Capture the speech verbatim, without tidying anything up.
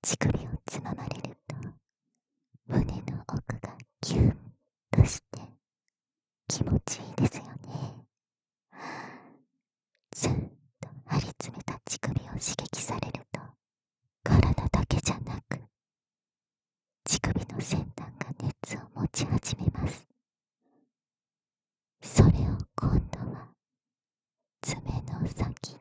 乳首をつままれると胸の奥がキュンとして気持ちいいですよね。ずっと張り詰めた乳首を刺激されると体だけじゃなく乳首の先端が熱を持ち始めます。それを今度は爪の先